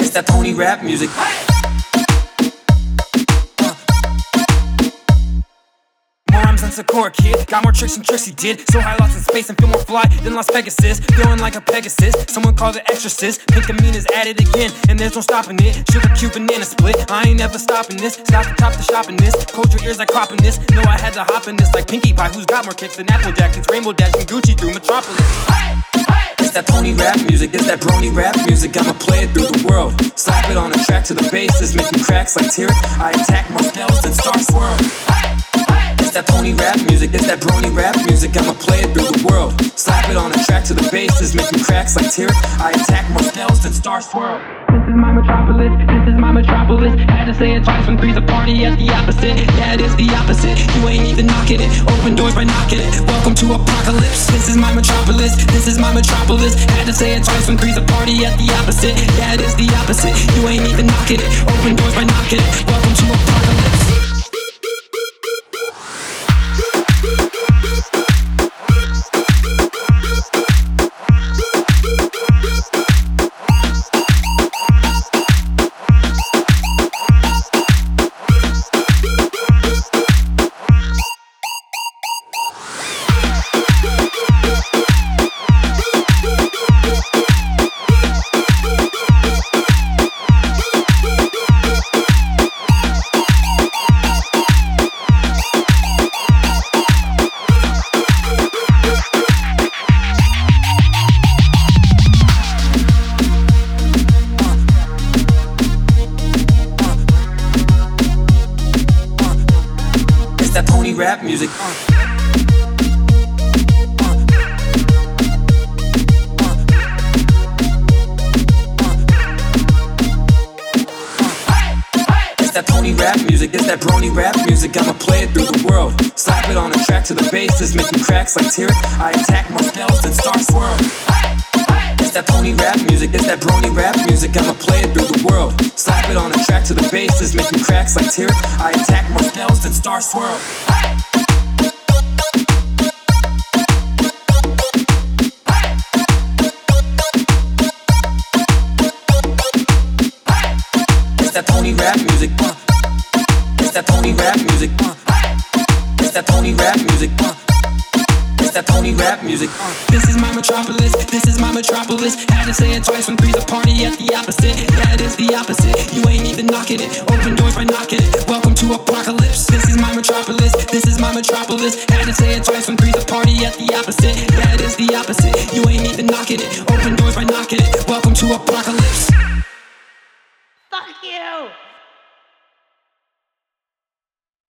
It's that pony rap music. More rhymes than Sakura Kid, got more tricks than Trixie did. So high, lost in space and feel more fly than Las Pegasus. Feeling like a Pegasus, someone called the exorcist. Pink Amina's at it again, and there's no stopping it. Sugar cube banana split, I ain't never stopping this. Stop the top to shopping this, cold your ears like cropping this. Know I had to hop in this like Pinkie Pie, who's got more kicks than Applejack. It's Rainbow Dash and Gucci through Metropolis. It's that pony rap music, it's that brony rap music. I'ma play it through the world. Slap it on a track to the bases, making cracks like Tyrek. I attack more spells than Star Swirl. It's that pony rap music, it's that brony rap music. I'ma play it through the world. Slap it on a track to the bases, making cracks like Tyrek. I attack more spells than Star Swirl. This is my metropolis, this is my metropolis. Had to say it twice when three's a party at the opposite. Yeah, it is the opposite, you ain't even knocking it. Open doors by knocking it, welcome to apocalypse. This is my metropolis, this is my metropolis. Had to say it twice when three's a party at the opposite. Yeah, it is the opposite, you ain't even knocking it. Open doors by knocking it, welcome to apocalypse. It's that pony rap music. It's that pony rap music, it's that brony rap music. I'ma play it through the world. Slap it on a track to the bases, making cracks like Tyrek. I attack more spells than Star Swirl. It's that pony rap music, it's that brony rap music. I'ma play it through the world. Slap it on a track to the bases, making cracks like Tyrek. I attack more spells than Star Swirl. It's that pony rap music. It's that pony rap music. It's that pony rap music. It's that pony rap music. This is my metropolis, this is my metropolis. Had to say it twice when three's a party at the opposite. Yeah, it is the opposite, you ain't even knocking it. Open doors by knocking it, welcome to apocalypse. This is my metropolis, this is my metropolis. Had to say it twice when three's a party at the opposite. Yeah, it is the opposite, you ain't even knocking it. Open doors by knocking it, welcome to apocalypse. Fuck you!